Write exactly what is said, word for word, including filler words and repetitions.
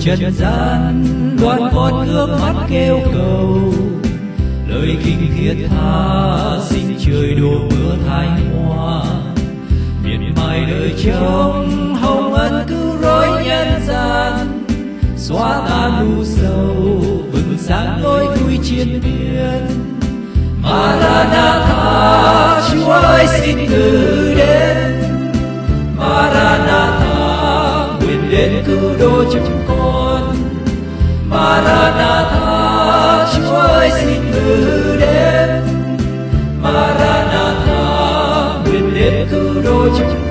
trần gian đoan con ước mắt kêu cầu, lời kinh thiết tha xin trời đổ mưa thái hoa, miệt mài đời trông hồng ân cứu rỗi nhân gian, xóa tan u sầu bừng sáng lối vui chiến miên. Maranatha, Chúa ơi xin ngự đến. Maranatha, nguyện đến cứu độ chúng con. Maranatha, Chúa ơi xin ngự đến. Maranatha, nguyện đến cứu độ chúng con.